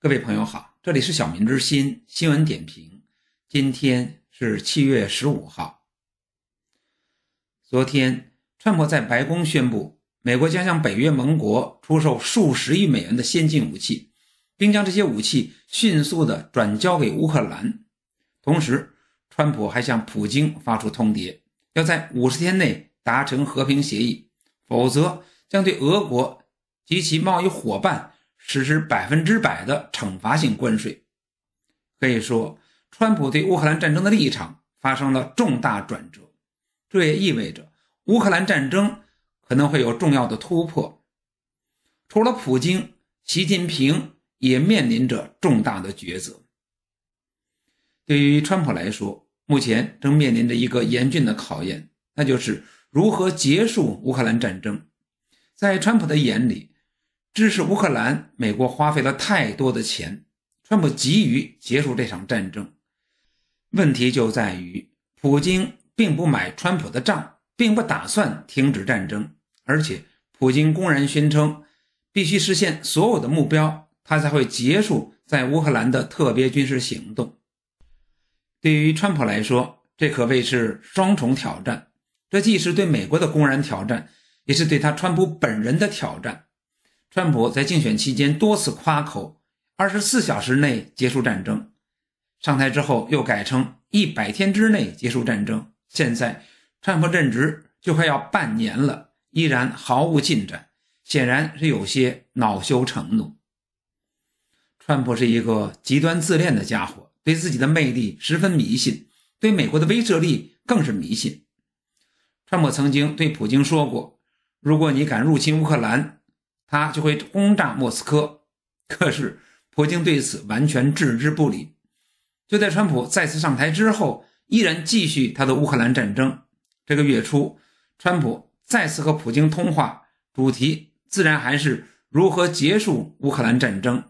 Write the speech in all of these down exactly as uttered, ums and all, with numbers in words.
各位朋友好，这里是小民之心新闻点评，今天是七月十五号。昨天，川普在白宫宣布，美国将向北约盟国出售数十亿美元的先进武器，并将这些武器迅速地转交给乌克兰。同时，川普还向普京发出通牒，要在五十天内达成和平协议，否则将对俄国及其贸易伙伴实施百分之百的惩罚性关税。可以说，川普对乌克兰战争的立场发生了重大转折，这也意味着乌克兰战争可能会有重要的突破。除了普京，习近平也面临着重大的抉择。对于川普来说，目前正面临着一个严峻的考验，那就是如何结束乌克兰战争。在川普的眼里，支持乌克兰，美国花费了太多的钱，川普急于结束这场战争。问题就在于，普京并不买川普的账，并不打算停止战争，而且普京公然宣称，必须实现所有的目标，他才会结束在乌克兰的特别军事行动。对于川普来说，这可谓是双重挑战，这既是对美国的公然挑战，也是对他川普本人的挑战。川普在竞选期间多次夸口二十四小时内结束战争，上台之后又改成一百天之内结束战争，现在川普任职就快要半年了，依然毫无进展，显然是有些恼羞成怒。川普是一个极端自恋的家伙，对自己的魅力十分迷信，对美国的威慑力更是迷信。川普曾经对普京说过，如果你敢入侵乌克兰，他就会轰炸莫斯科。可是普京对此完全置之不理。就在川普再次上台之后，依然继续他的乌克兰战争。这个月初，川普再次和普京通话，主题自然还是如何结束乌克兰战争。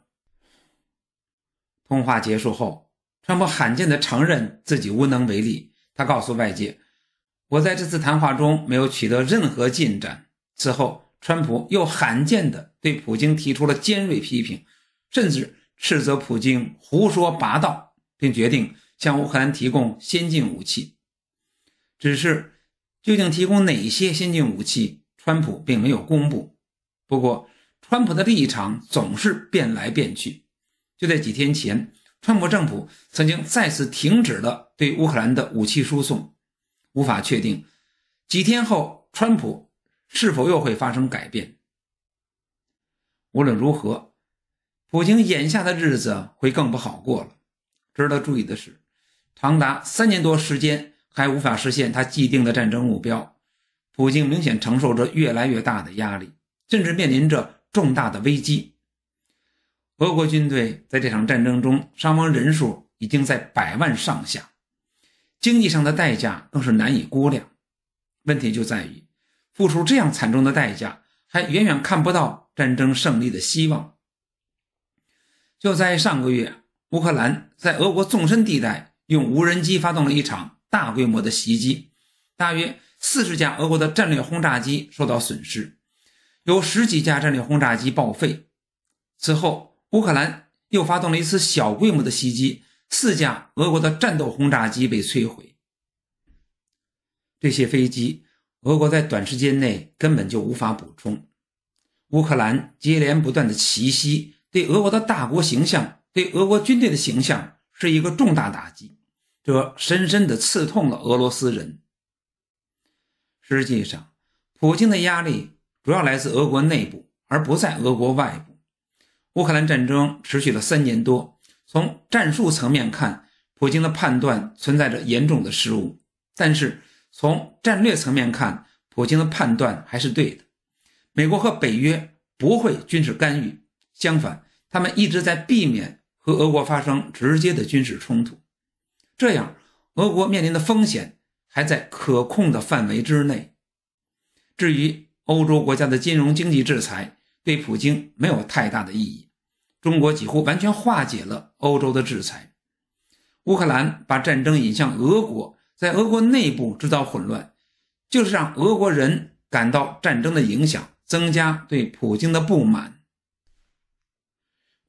通话结束后，川普罕见地承认自己无能为力，他告诉外界，我在这次谈话中没有取得任何进展。此后川普又罕见地对普京提出了尖锐批评，甚至斥责普京胡说八道，并决定向乌克兰提供先进武器。只是究竟提供哪些先进武器，川普并没有公布。不过川普的立场总是变来变去。就在几天前，川普政府曾经再次停止了对乌克兰的武器输送，无法确定几天后川普是否又会发生改变。无论如何，普京眼下的日子会更不好过了。值得注意的是，长达三年多时间还无法实现他既定的战争目标，普京明显承受着越来越大的压力，甚至面临着重大的危机。俄国军队在这场战争中伤亡人数已经在百万上下，经济上的代价更是难以估量。问题就在于，付出这样惨重的代价，还远远看不到战争胜利的希望。就在上个月，乌克兰在俄国纵深地带用无人机发动了一场大规模的袭击，大约四十架俄国的战略轰炸机受到损失，有十几架战略轰炸机报废。此后，乌克兰又发动了一次小规模的袭击，四架俄国的战斗轰炸机被摧毁。这些飞机俄国在短时间内根本就无法补充。乌克兰接连不断的奇袭，对俄国的大国形象，对俄国军队的形象是一个重大打击，这深深地刺痛了俄罗斯人。实际上，普京的压力主要来自俄国内部，而不在俄国外部。乌克兰战争持续了三年多，从战术层面看，普京的判断存在着严重的失误，但是从战略层面看，普京的判断还是对的。美国和北约不会军事干预，相反，他们一直在避免和俄国发生直接的军事冲突。这样，俄国面临的风险还在可控的范围之内。至于欧洲国家的金融经济制裁，对普京没有太大的意义，中国几乎完全化解了欧洲的制裁。乌克兰把战争引向俄国，在俄国内部制造混乱，就是让俄国人感到战争的影响，增加对普京的不满。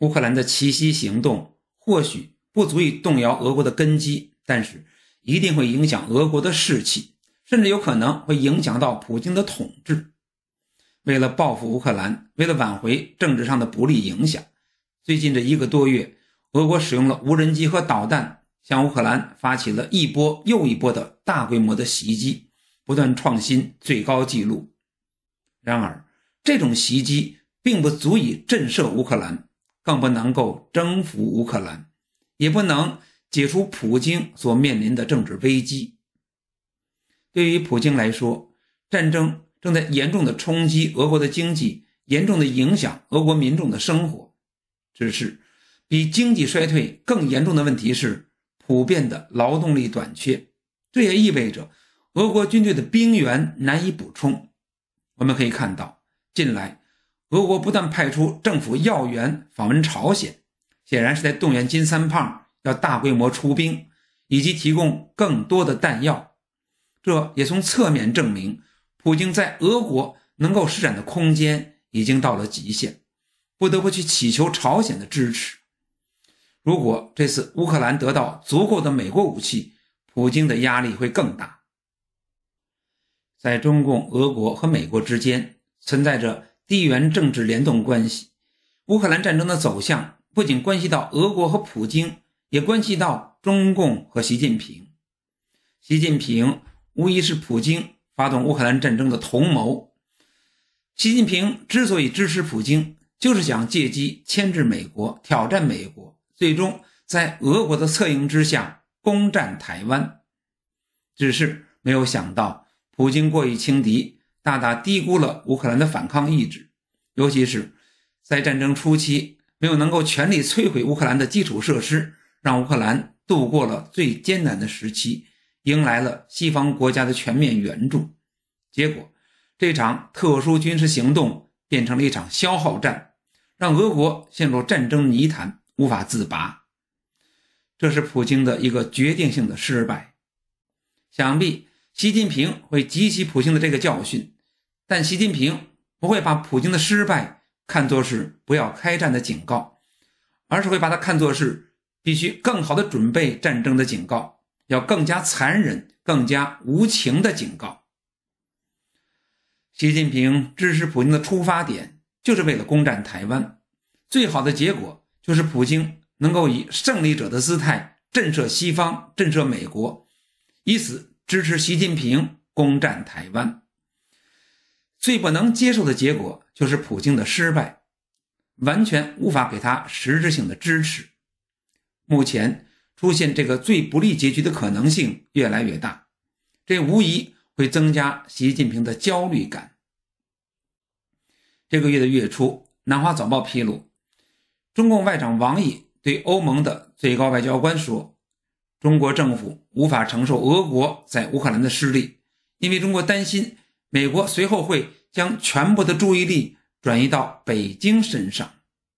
乌克兰的奇袭行动或许不足以动摇俄国的根基，但是一定会影响俄国的士气，甚至有可能会影响到普京的统治。为了报复乌克兰，为了挽回政治上的不利影响，最近这一个多月，俄国使用了无人机和导弹，向乌克兰发起了一波又一波的大规模的袭击，不断创新最高纪录。然而，这种袭击并不足以震慑乌克兰，更不能够征服乌克兰，也不能解除普京所面临的政治危机。对于普京来说，战争正在严重的冲击俄国的经济，严重的影响俄国民众的生活。只是比经济衰退更严重的问题是普遍的劳动力短缺，这也意味着俄国军队的兵源难以补充。我们可以看到，近来俄国不断派出政府要员访问朝鲜，显然是在动员金三胖要大规模出兵，以及提供更多的弹药。这也从侧面证明普京在俄国能够施展的空间已经到了极限，不得不去祈求朝鲜的支持。如果这次乌克兰得到足够的美国武器，普京的压力会更大。在中共、俄国和美国之间存在着地缘政治联动关系，乌克兰战争的走向不仅关系到俄国和普京，也关系到中共和习近平。习近平无疑是普京发动乌克兰战争的同谋。习近平之所以支持普京，就是想借机牵制美国，挑战美国，最终在俄国的策应之下攻占台湾。只是没有想到普京过于轻敌，大大低估了乌克兰的反抗意志，尤其是在战争初期没有能够全力摧毁乌克兰的基础设施，让乌克兰度过了最艰难的时期，迎来了西方国家的全面援助。结果这场特殊军事行动变成了一场消耗战，让俄国陷入战争泥潭，无法自拔。这是普京的一个决定性的失败。想必习近平会汲取普京的这个教训，但习近平不会把普京的失败看作是不要开战的警告，而是会把它看作是必须更好的准备战争的警告，要更加残忍、更加无情的警告。习近平支持普京的出发点就是为了攻占台湾，最好的结果就是普京能够以胜利者的姿态震慑西方，震慑美国，以此支持习近平攻占台湾。最不能接受的结果就是普京的失败，完全无法给他实质性的支持。目前出现这个最不利结局的可能性越来越大，这无疑会增加习近平的焦虑感。这个月的月初，南华早报披露，中共外长王毅对欧盟的最高外交官说，中国政府无法承受俄国在乌克兰的失利，因为中国担心美国随后会将全部的注意力转移到北京身上。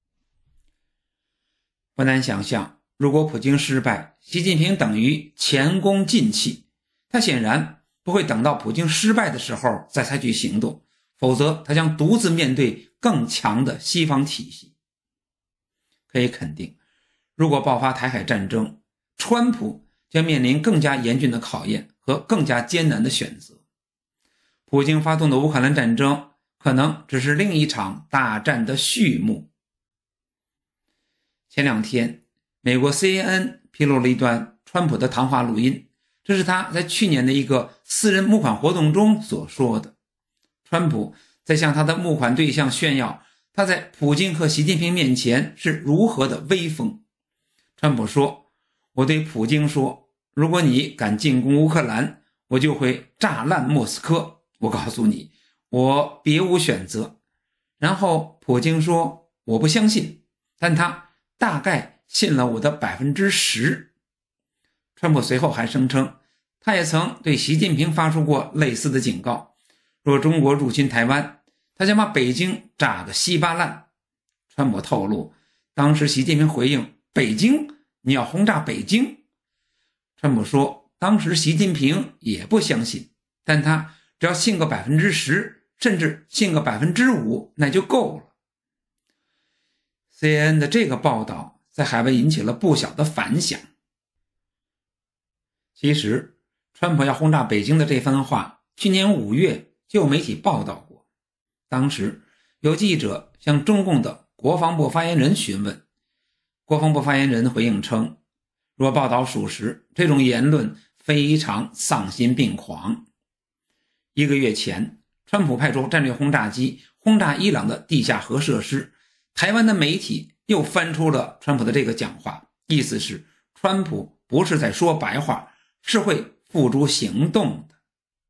不难想象，如果普京失败，习近平等于前功尽弃，他显然不会等到普京失败的时候再采取行动，否则他将独自面对更强的西方体系。可以肯定，如果爆发台海战争，川普将面临更加严峻的考验和更加艰难的选择。普京发动的乌克兰战争可能只是另一场大战的序幕。前两天，美国 C N N 披露了一段川普的谈话录音，这是他在去年的一个私人募款活动中所说的。川普在向他的募款对象炫耀他在普京和习近平面前是如何的威风。川普说，我对普京说，如果你敢进攻乌克兰，我就会炸烂莫斯科，我告诉你，我别无选择。然后普京说，我不相信，但他大概信了我的 百分之十。 川普随后还声称，他也曾对习近平发出过类似的警告，若中国入侵台湾，他将把北京炸个稀巴烂。川普透露，当时习近平回应，北京？你要轰炸北京？川普说，当时习近平也不相信，但他只要信个 百分之十， 甚至信个 百分之五， 那就够了。 C N N 的这个报道在海外引起了不小的反响。其实川普要轰炸北京的这番话，去年五月就有媒体报道过。当时有记者向中共的国防部发言人询问，国防部发言人回应称，若报道属实，这种言论非常丧心病狂。一个月前，川普派出战略轰炸机轰炸伊朗的地下核设施，台湾的媒体又翻出了川普的这个讲话，意思是川普不是在说白话，是会付诸行动的。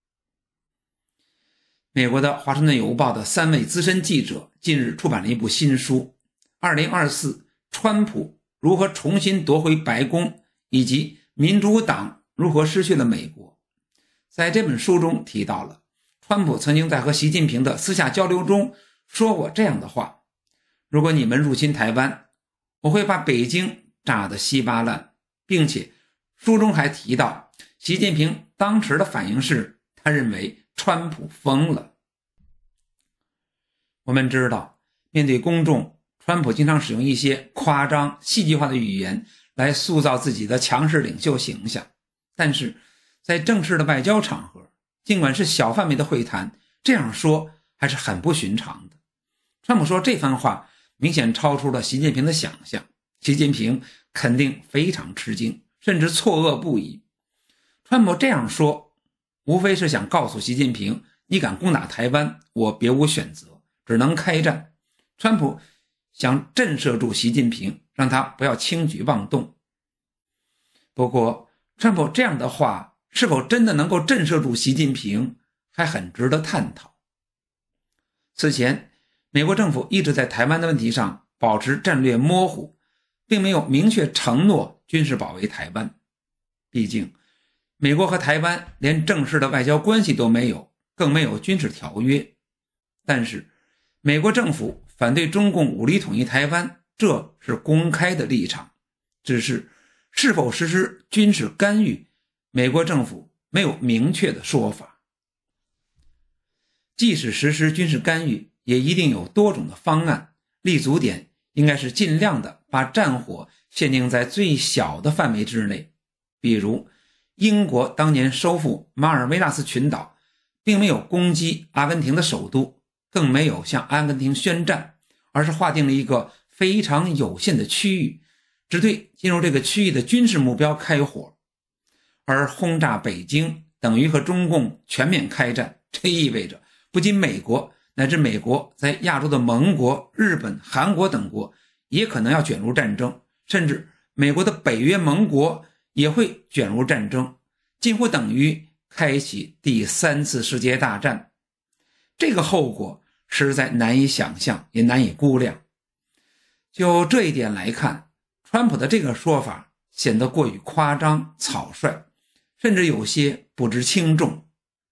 美国的华盛顿邮报的三位资深记者近日出版了一部新书，二零二四川普如何重新夺回白宫，以及民主党如何失去了美国。在这本书中提到了川普曾经在和习近平的私下交流中说过这样的话，如果你们入侵台湾，我会把北京炸得稀巴烂，并且书中还提到习近平当时的反应是他认为川普疯了。我们知道，面对公众，川普经常使用一些夸张戏剧化的语言来塑造自己的强势领袖形象，但是在正式的外交场合，尽管是小范围的会谈，这样说还是很不寻常的。川普说这番话明显超出了习近平的想象，习近平肯定非常吃惊，甚至错愕不已。川普这样说无非是想告诉习近平，你敢攻打台湾，我别无选择，只能开战。川普想震慑住习近平，让他不要轻举妄动。不过川普这样的话是否真的能够震慑住习近平，还很值得探讨。此前美国政府一直在台湾的问题上保持战略模糊，并没有明确承诺军事保卫台湾。毕竟美国和台湾连正式的外交关系都没有，更没有军事条约。但是美国政府反对中共武力统一台湾，这是公开的立场，只是是否实施军事干预，美国政府没有明确的说法。即使实施军事干预，也一定有多种的方案，立足点应该是尽量的把战火限定在最小的范围之内。比如英国当年收复马尔维纳斯群岛，并没有攻击阿根廷的首都，更没有向阿根廷宣战，而是划定了一个非常有限的区域，只对进入这个区域的军事目标开火。而轰炸北京等于和中共全面开战，这意味着不仅美国乃至美国在亚洲的盟国日本、韩国等国也可能要卷入战争，甚至美国的北约盟国也会卷入战争，近乎等于开启第三次世界大战。这个后果实在难以想象，也难以估量。就这一点来看，川普的这个说法显得过于夸张草率，甚至有些不知轻重。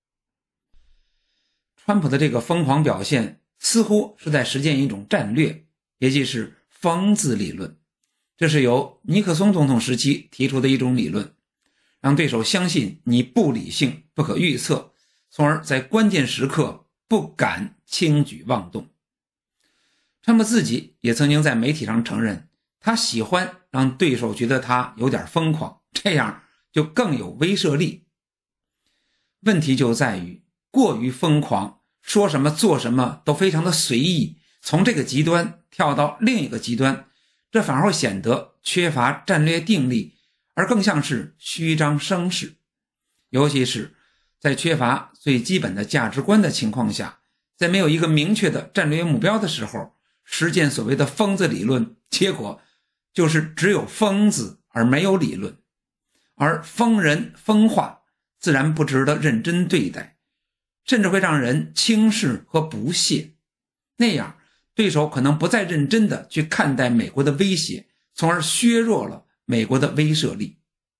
川普的这个疯狂表现似乎是在实践一种战略，也就是疯子理论。这是由尼克松总统时期提出的一种理论，让对手相信你不理性、不可预测，从而在关键时刻不敢轻举妄动。川普自己也曾经在媒体上承认，他喜欢让对手觉得他有点疯狂，这样就更有威慑力。问题就在于过于疯狂，说什么做什么都非常的随意，从这个极端跳到另一个极端，这反而会显得缺乏战略定力，而更像是虚张声势。尤其是在缺乏最基本的价值观的情况下，在没有一个明确的战略目标的时候，实践所谓的疯子理论，结果就是只有疯子而没有理论。而疯人疯话自然不值得认真对待，甚至会让人轻视和不屑，那样对手可能不再认真的去看待美国的威胁，从而削弱了美国的威慑力。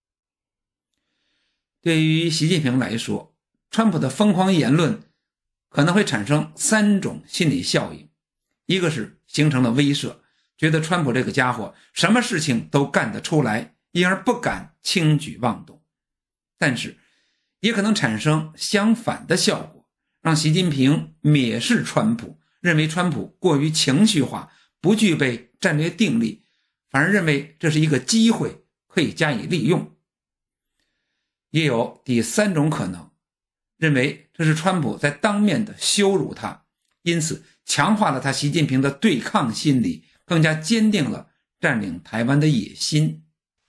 对于习近平来说，川普的疯狂言论可能会产生三种心理效应。一个是形成了威慑，觉得川普这个家伙什么事情都干得出来，因而不敢轻举妄动。但是也可能产生相反的效果，让习近平蔑视川普，认为川普过于情绪化， 不具备战略定力，反而认为这是一个机会，可以加以利用。也有第三种可能，认为这是川普在当面的羞辱他，因此强化了他习近平的对抗心理，更加坚定了占领台湾的野心。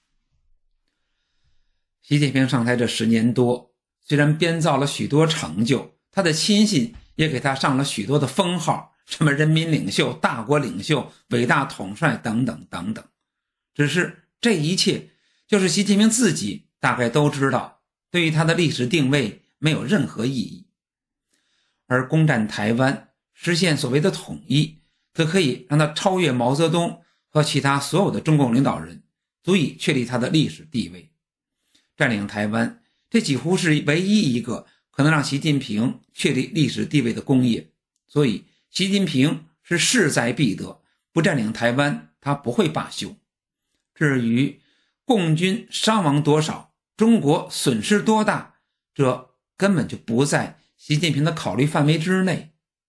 习近平上台这十年多，虽然编造了许多成就，他的亲信也给他上了许多的封号，什么人民领袖、大国领袖、伟大统帅等等等等。只是这一切就是习近平自己大概都知道，对于他的历史定位没有任何意义。而攻占台湾，实现所谓的统一，则可以让他超越毛泽东和其他所有的中共领导人，足以确立他的历史地位。占领台湾，这几乎是唯一一个可能让习近平确立历史地位的功业。所以习近平是势在必得，不占领台湾他不会罢休。至于共军伤亡多少，中国损失多大，这根本就不在习近平的考虑范围之内。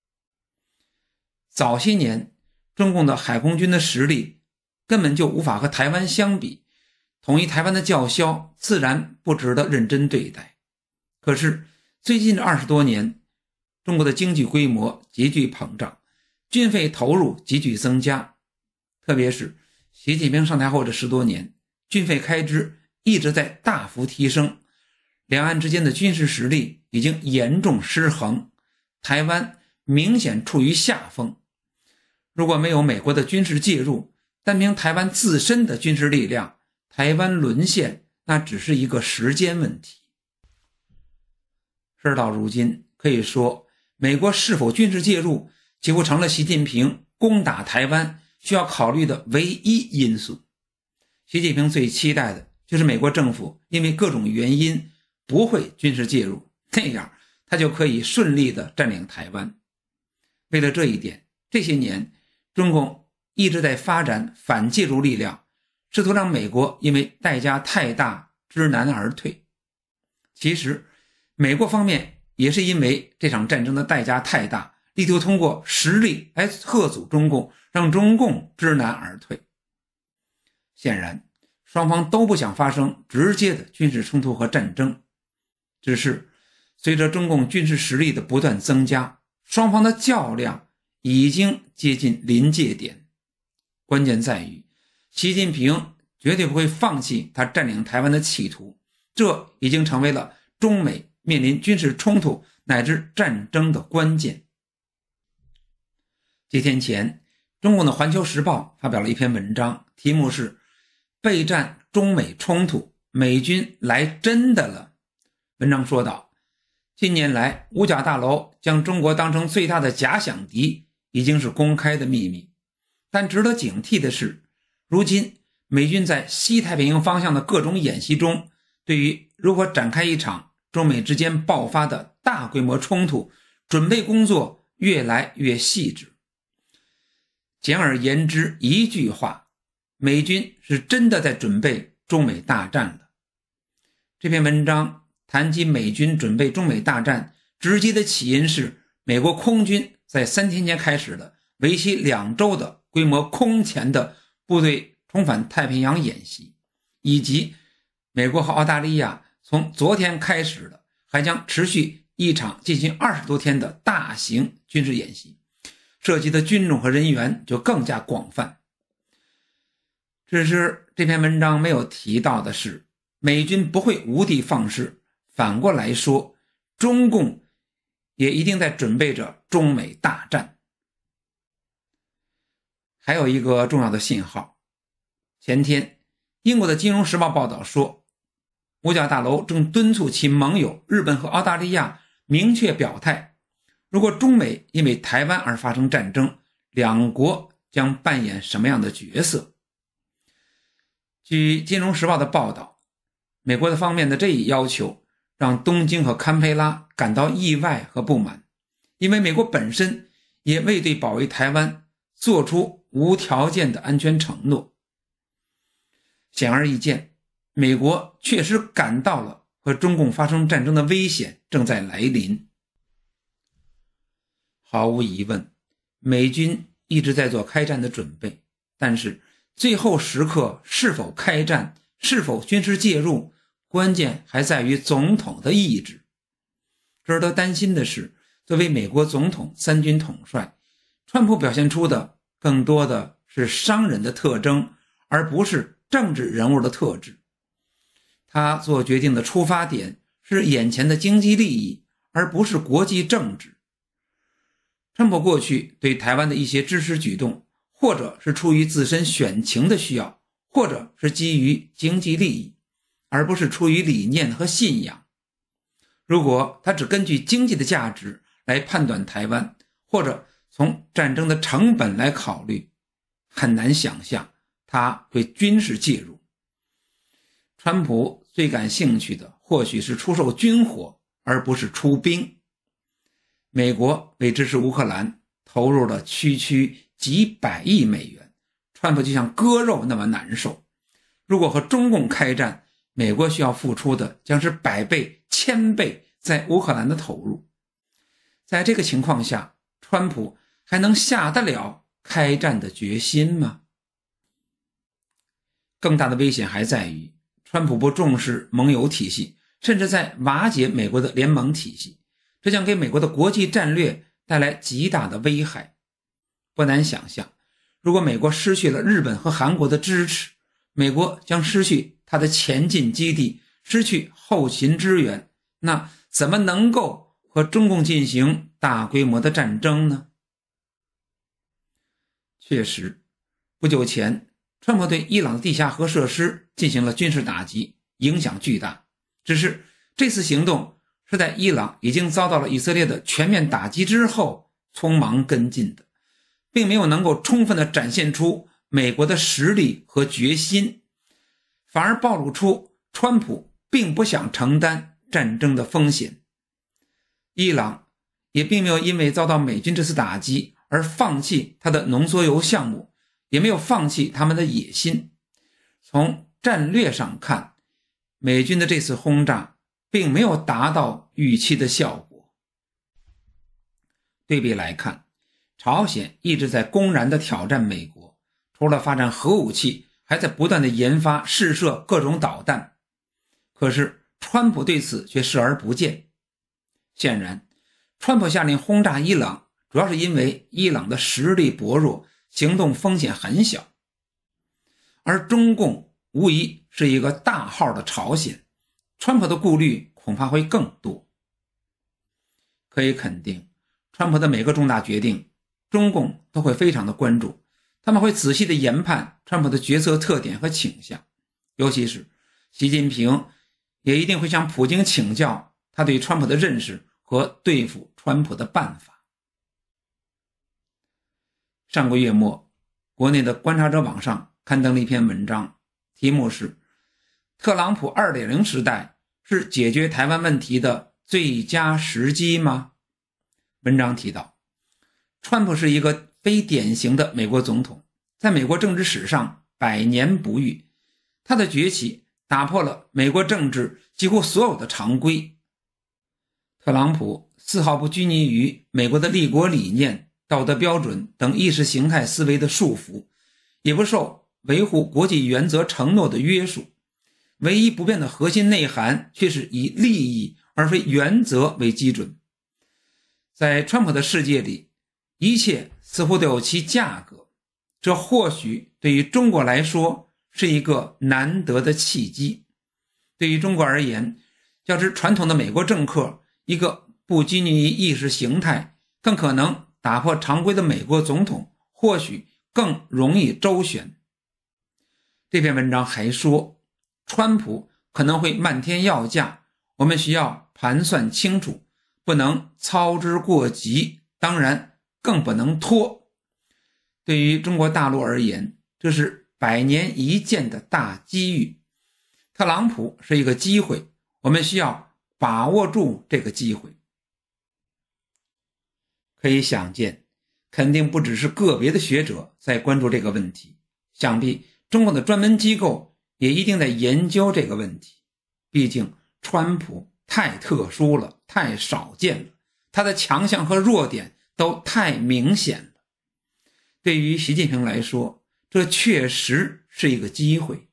早些年中共的海空军的实力根本就无法和台湾相比，统一台湾的叫嚣自然不值得认真对待。可是最近这二十多年，中国的经济规模急剧膨胀，军费投入急剧增加，特别是习近平上台后这十多年，军费开支一直在大幅提升，两岸之间的军事实力已经严重失衡，台湾明显处于下风。如果没有美国的军事介入，单凭台湾自身的军事力量，台湾沦陷那只是一个时间问题。事到如今，可以说美国是否军事介入几乎成了习近平攻打台湾需要考虑的唯一因素。习近平最期待的就是美国政府因为各种原因不会军事介入，那样他就可以顺利地占领台湾。为了这一点，这些年中共一直在发展反介入力量，试图让美国因为代价太大知难而退。其实美国方面也是因为这场战争的代价太大，力图通过实力来吓阻中共，让中共知难而退。显然双方都不想发生直接的军事冲突和战争，只是随着中共军事实力的不断增加，双方的较量已经接近临界点。关键在于习近平绝对不会放弃他占领台湾的企图，这已经成为了中美面临军事冲突乃至战争的关键。几天前，中共的《环球时报》发表了一篇文章，题目是备战中美冲突，美军来真的了。文章说道，近年来五角大楼将中国当成最大的假想敌已经是公开的秘密，但值得警惕的是，如今美军在西太平洋方向的各种演习中，对于如何展开一场中美之间爆发的大规模冲突，准备工作越来越细致。简而言之一句话，美军是真的在准备中美大战了。这篇文章谈及美军准备中美大战，直接的起因是美国空军在三天前开始的为期两周的规模空前的部队重返太平洋演习，以及美国和澳大利亚从昨天开始的还将持续一场进行二十多天的大型军事演习，涉及的军种和人员就更加广泛。只是这篇文章没有提到的是，美军不会无的放矢，反过来说，中共也一定在准备着中美大战。还有一个重要的信号，前天英国的《金融时报》报道说，五角大楼正敦促其盟友日本和澳大利亚明确表态，如果中美因为台湾而发生战争，两国将扮演什么样的角色。据《金融时报》的报道，美国的方面的这一要求让东京和堪培拉感到意外和不满，因为美国本身也未对保卫台湾做出无条件的安全承诺。显而易见，美国确实感到了和中共发生战争的危险正在来临。毫无疑问，美军一直在做开战的准备，但是最后时刻是否开战，是否军事介入，关键还在于总统的意志。值得担心的是，作为美国总统三军统帅，川普表现出的更多的是商人的特征，而不是政治人物的特质。他做决定的出发点是眼前的经济利益，而不是国际政治。川普过去对台湾的一些支持举动，或者是出于自身选情的需要，或者是基于经济利益，而不是出于理念和信仰。如果他只根据经济的价值来判断台湾，或者从战争的成本来考虑，很难想象他会军事介入。川普最感兴趣的或许是出售军火，而不是出兵。美国为支持乌克兰投入了区区几百亿美元，川普就像割肉那么难受。如果和中共开战，美国需要付出的将是百倍、千倍在乌克兰的投入。在这个情况下，川普还能下得了开战的决心吗？更大的危险还在于，川普不重视盟友体系，甚至在瓦解美国的联盟体系，这将给美国的国际战略带来极大的危害。不难想象，如果美国失去了日本和韩国的支持，美国将失去它的前进基地，失去后勤支援，那怎么能够和中共进行大规模的战争呢？确实，不久前川普对伊朗的地下核设施进行了军事打击，影响巨大。只是这次行动是在伊朗已经遭到了以色列的全面打击之后匆忙跟进的，并没有能够充分地展现出美国的实力和决心，反而暴露出川普并不想承担战争的风险。伊朗也并没有因为遭到美军这次打击而放弃他的浓缩铀项目，也没有放弃他们的野心。从战略上看，美军的这次轰炸并没有达到预期的效果。对比来看，朝鲜一直在公然地挑战美国，除了发展核武器，还在不断地研发试射各种导弹。可是川普对此却视而不见。显然，川普下令轰炸伊朗，主要是因为伊朗的实力薄弱，行动风险很小。而中共无疑是一个大号的朝鲜，川普的顾虑恐怕会更多。可以肯定，川普的每个重大决定，中共都会非常的关注，他们会仔细的研判川普的决策特点和倾向，尤其是习近平也一定会向普京请教他对川普的认识和对付川普的办法。上个月末，国内的观察者网上刊登了一篇文章，题目是特朗普 二点零 时代是解决台湾问题的最佳时机吗？文章提到，川普是一个非典型的美国总统，在美国政治史上百年不遇，他的崛起打破了美国政治几乎所有的常规。特朗普丝毫不拘泥于美国的立国理念、道德标准等意识形态思维的束缚，也不受维护国际原则承诺的约束，唯一不变的核心内涵却是以利益而非原则为基准。在川普的世界里，一切似乎都有其价格，这或许对于中国来说是一个难得的契机。对于中国而言，较之传统的美国政客，一个不拘泥于意识形态，更可能打破常规的美国总统或许更容易周旋。这篇文章还说，川普可能会漫天要价，我们需要盘算清楚，不能操之过急，当然更不能拖。对于中国大陆而言，这是百年一见的大机遇。特朗普是一个机会，我们需要把握住这个机会。可以想见，肯定不只是个别的学者在关注这个问题，想必中共的专门机构也一定在研究这个问题。毕竟川普太特殊了，太少见了，他的强项和弱点都太明显了。 对于习近平来说，这确实是一个机会。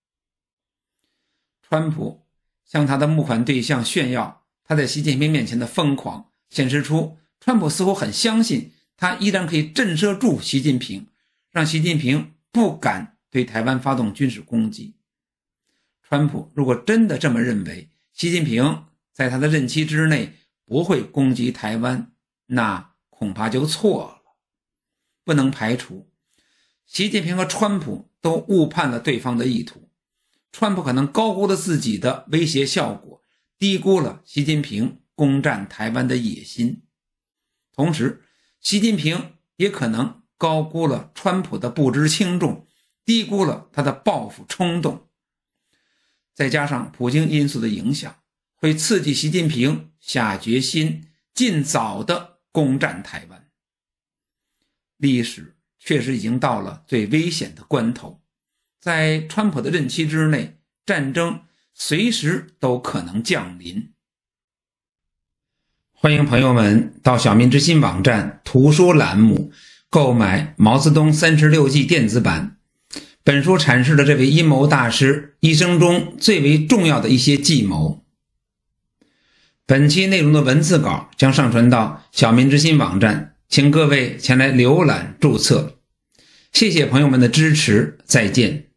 川普向他的募款对象炫耀他在习近平面前的疯狂，显示出川普似乎很相信他依然可以震慑住习近平，让习近平不敢对台湾发动军事攻击。川普如果真的这么认为，习近平在他的任期之内不会攻击台湾，那恐怕就错了。不能排除习近平和川普都误判了对方的意图，川普可能高估了自己的威胁效果，低估了习近平攻占台湾的野心。同时，习近平也可能高估了川普的不知轻重，低估了他的报复冲动。再加上普京因素的影响，会刺激习近平下决心尽早的攻占台湾。历史确实已经到了最危险的关头，在川普的任期之内，战争随时都可能降临。欢迎朋友们到小民之心网站图书栏目购买《毛泽东三十六计》电子版。本书阐释了这位阴谋大师一生中最为重要的一些计谋。本期内容的文字稿将上传到小民之心网站，请各位前来浏览注册。谢谢朋友们的支持，再见。